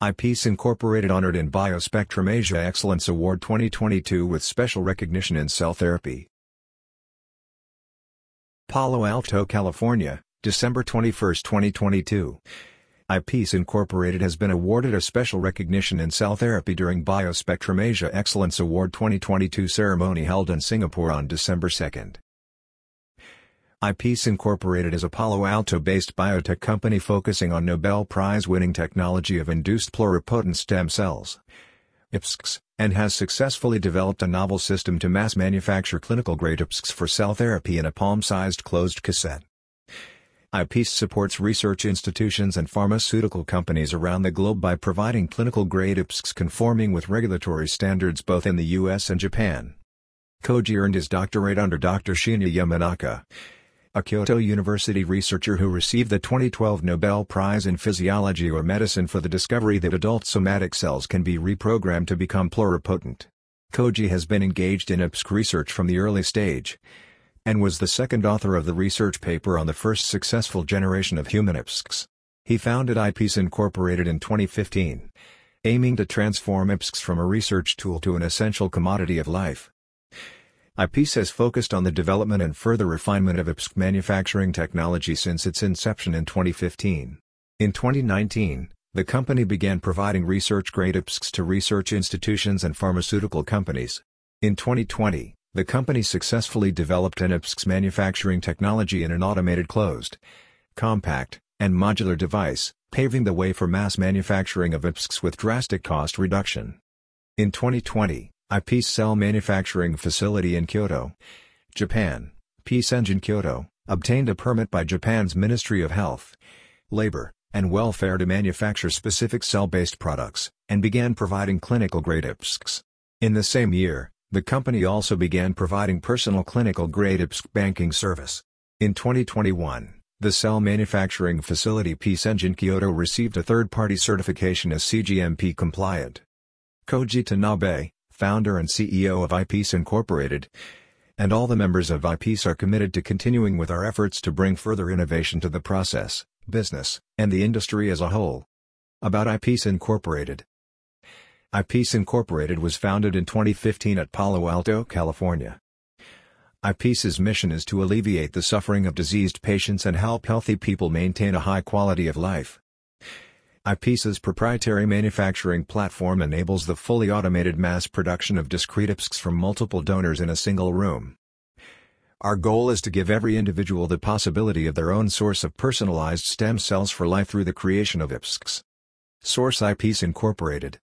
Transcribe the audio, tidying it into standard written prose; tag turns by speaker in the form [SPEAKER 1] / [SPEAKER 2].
[SPEAKER 1] iPeace Incorporated honored in Biospectrum Asia Excellence Award 2022 with special recognition in cell therapy. Palo Alto, California, December 21, 2022. iPeace Incorporated has been awarded a special recognition in cell therapy during Biospectrum Asia Excellence Award 2022 ceremony held in Singapore on December 2. iPeace Incorporated is a Palo Alto-based biotech company focusing on Nobel Prize-winning technology of induced pluripotent stem cells (iPSCs), and has successfully developed a novel system to mass manufacture clinical-grade iPSCs for cell therapy in a palm-sized closed cassette. iPeace supports research institutions and pharmaceutical companies around the globe by providing clinical-grade iPSCs conforming with regulatory standards both in the US and Japan. Koji earned his doctorate under Dr. Shinya Yamanaka, a Kyoto University researcher who received the 2012 Nobel Prize in Physiology or Medicine for the discovery that adult somatic cells can be reprogrammed to become pluripotent. Koji has been engaged in iPSC research from the early stage, and was the second author of the research paper on the first successful generation of human iPSCs. He founded iPeace Incorporated in 2015, aiming to transform iPSCs from a research tool to an essential commodity of life. iPeace has focused on the development and further refinement of iPSC manufacturing technology since its inception in 2015. In 2019, the company began providing research-grade iPSCs to research institutions and pharmaceutical companies. In 2020, the company successfully developed an iPSCs manufacturing technology in an automated closed, compact, and modular device, paving the way for mass manufacturing of iPSCs with drastic cost reduction. In 2020, iPeace Cell Manufacturing Facility in Kyoto, Japan, Peace Engine Kyoto, obtained a permit by Japan's Ministry of Health, Labor, and Welfare to manufacture specific cell-based products, and began providing clinical-grade iPSCs. In the same year, the company also began providing personal clinical-grade iPSC banking service. In 2021, the cell manufacturing facility Peace Engine Kyoto received a third-party certification as CGMP compliant. Koji Tanabe, founder and CEO of iPeace Incorporated, and all the members of iPeace are committed to continuing with our efforts to bring further innovation to the process, business, and the industry as a whole. About iPeace Incorporated. iPeace Incorporated was founded in 2015 at Palo Alto, California. iPeace's mission is to alleviate the suffering of diseased patients and help healthy people maintain a high quality of life. iPeace's proprietary manufacturing platform enables the fully automated mass production of discrete iPSCs from multiple donors in a single room. Our goal is to give every individual the possibility of their own source of personalized stem cells for life through the creation of iPSCs. Source: iPeace Incorporated.